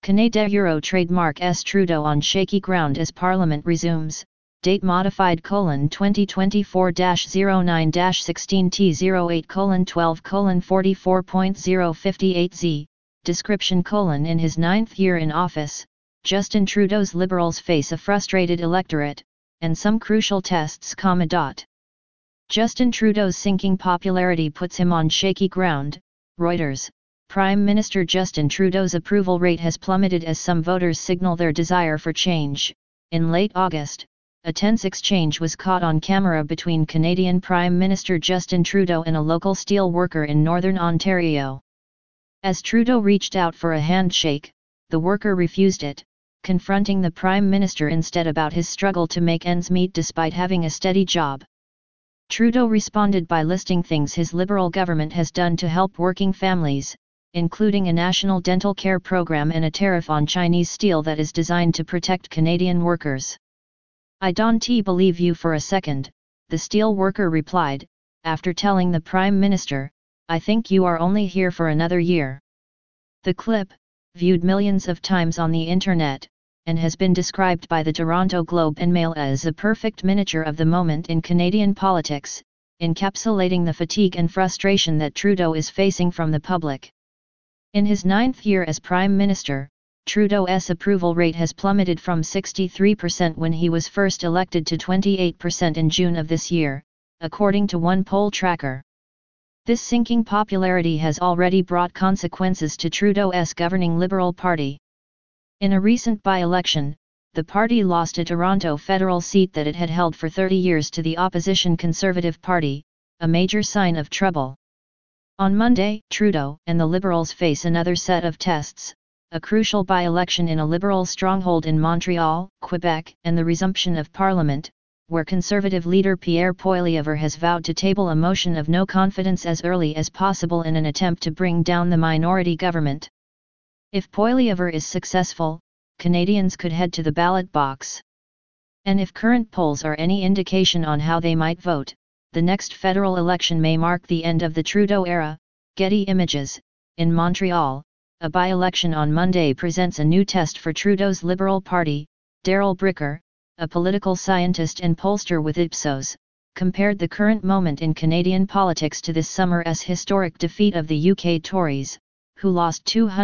Canada Euro trademark S Trudeau on shaky ground as Parliament resumes, date modified 2024-09-16T08:12:44.058Z, description in his ninth year in office, Justin Trudeau's Liberals face a frustrated electorate, and some crucial tests. Justin Trudeau's sinking popularity puts him on shaky ground, Reuters. Prime Minister Justin Trudeau's approval rate has plummeted as some voters signal their desire for change. In late August, a tense exchange was caught on camera between Canadian Prime Minister Justin Trudeau and a local steel worker in Northern Ontario. As Trudeau reached out for a handshake, the worker refused it, confronting the Prime Minister instead about his struggle to make ends meet despite having a steady job. Trudeau responded by listing things his Liberal government has done to help working families, including a national dental care program and a tariff on Chinese steel that is designed to protect Canadian workers. "I don't believe you for a second," the steel worker replied, after telling the Prime Minister, "I think you are only here for another year." The clip, viewed millions of times on the internet, and has been described by the Toronto Globe and Mail as a perfect miniature of the moment in Canadian politics, encapsulating the fatigue and frustration that Trudeau is facing from the public. In his ninth year as Prime Minister, Trudeau's approval rate has plummeted from 63% when he was first elected to 28% in June of this year, according to one poll tracker. This sinking popularity has already brought consequences to Trudeau's governing Liberal Party. In a recent by-election, the party lost a Toronto federal seat that it had held for 30 years to the opposition Conservative Party, a major sign of trouble. On Monday, Trudeau and the Liberals face another set of tests, a crucial by-election in a Liberal stronghold in Montreal, Quebec, and the resumption of Parliament, where Conservative leader Pierre Poilievre has vowed to table a motion of no confidence as early as possible in an attempt to bring down the minority government. If Poilievre is successful, Canadians could head to the ballot box. And if current polls are any indication on how they might vote, the next federal election may mark the end of the Trudeau era. Getty Images. In Montreal, a by-election on Monday presents a new test for Trudeau's Liberal Party. Daryl Bricker, a political scientist and pollster with Ipsos, compared the current moment in Canadian politics to this summer's historic defeat of the UK Tories, who lost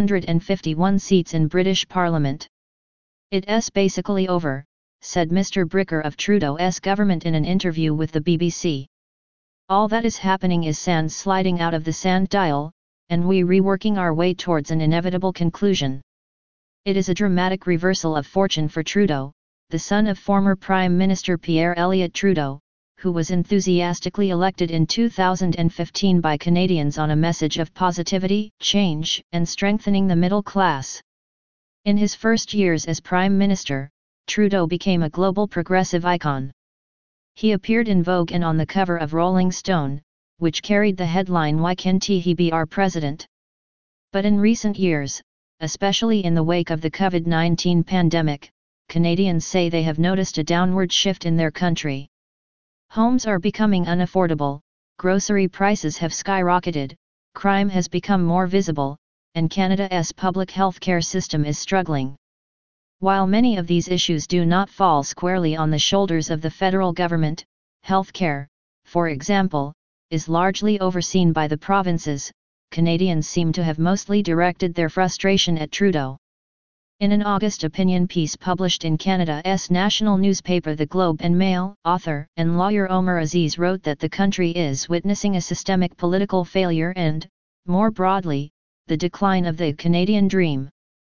251 seats in British Parliament. "It's basically over," said Mr. Bricker of Trudeau's government in an interview with the BBC. "All that is happening is sand sliding out of the sand dial, and we reworking our way towards an inevitable conclusion." It is a dramatic reversal of fortune for Trudeau, the son of former Prime Minister Pierre Elliott Trudeau, who was enthusiastically elected in 2015 by Canadians on a message of positivity, change, and strengthening the middle class. In his first years as Prime Minister, Trudeau became a global progressive icon. He appeared in Vogue and on the cover of Rolling Stone, which carried the headline "Why Can't He Be Our President?" But in recent years, especially in the wake of the COVID-19 pandemic, Canadians say they have noticed a downward shift in their country. Homes are becoming unaffordable, grocery prices have skyrocketed, crime has become more visible, and Canada's public healthcare system is struggling. While many of these issues do not fall squarely on the shoulders of the federal government, healthcare, for example, is largely overseen by the provinces. Canadians seem to have mostly directed their frustration at Trudeau. In an August opinion piece published in Canada's national newspaper The Globe and Mail, author and lawyer Omar Aziz wrote that the country is witnessing a systemic political failure and, more broadly, the decline of the Canadian dream.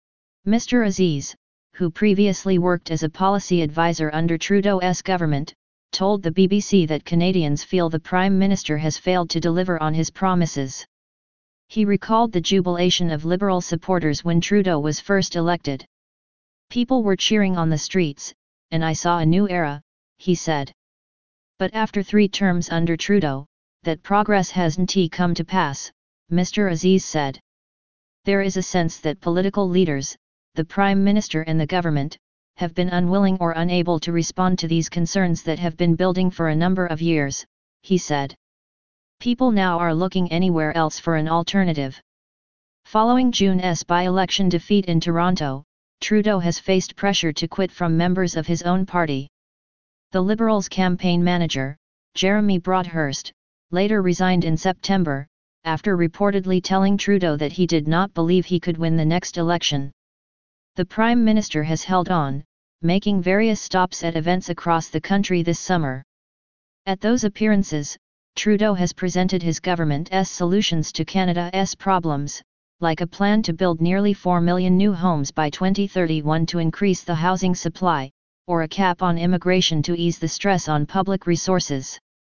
Mr. Aziz, who previously worked as a policy advisor under Trudeau's government, told the BBC that Canadians feel the Prime Minister has failed to deliver on his promises. He recalled the jubilation of Liberal supporters when Trudeau was first elected. "People were cheering on the streets, and I saw a new era," he said. But after 3 terms under Trudeau, that progress hasn't come to pass, Mr. Aziz said. There is a sense that political leaders, the Prime Minister and the government, have been unwilling or unable to respond to these concerns that have been building for a number of years, he said. People now are looking anywhere else for an alternative. Following June's by-election defeat in Toronto, Trudeau has faced pressure to quit from members of his own party. The Liberals' campaign manager, Jeremy Broadhurst, later resigned in September, after reportedly telling Trudeau that he did not believe he could win the next election. The Prime Minister has held on, making various stops at events across the country this summer. At those appearances, Trudeau has presented his government's solutions to Canada's problems, like a plan to build nearly 4 million new homes by 2031 to increase the housing supply, or a cap on immigration to ease the stress on public resources.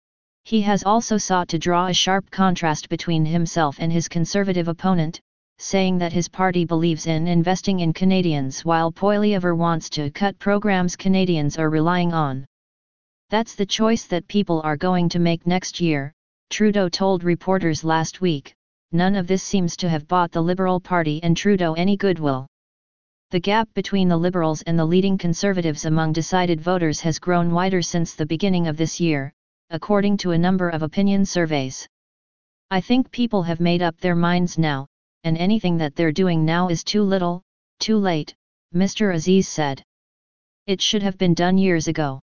He has also sought to draw a sharp contrast between himself and his Conservative opponent, saying that his party believes in investing in Canadians while Poilievre wants to cut programs Canadians are relying on. That's the choice that people are going to make next year, Trudeau told reporters last week. None of this seems to have bought the Liberal Party and Trudeau any goodwill. The gap between the Liberals and the leading Conservatives among decided voters has grown wider since the beginning of this year, according to a number of opinion surveys. I think people have made up their minds now, and anything that they're doing now is too little, too late, Mr. Aziz said. It should have been done years ago.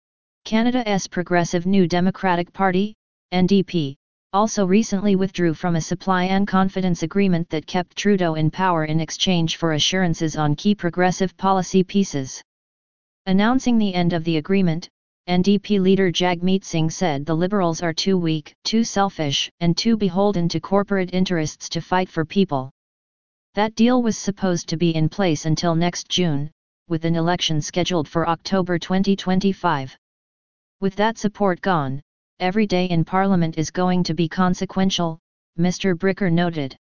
Canada's Progressive New Democratic Party, NDP, also recently withdrew from a supply and confidence agreement that kept Trudeau in power in exchange for assurances on key progressive policy pieces. Announcing the end of the agreement, NDP leader Jagmeet Singh said the Liberals are too weak, too selfish, and too beholden to corporate interests to fight for people. That deal was supposed to be in place until next June, with an election scheduled for October 2025. With that support gone, every day in Parliament is going to be consequential, Mr. Bricker noted.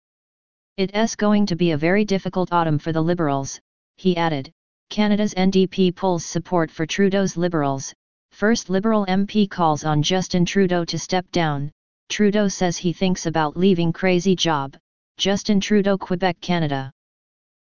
It's going to be a very difficult autumn for the Liberals, he added. Canada's NDP pulls support for Trudeau's Liberals. First Liberal MP calls on Justin Trudeau to step down. Trudeau says he thinks about leaving crazy job. Justin Trudeau, Quebec, Canada.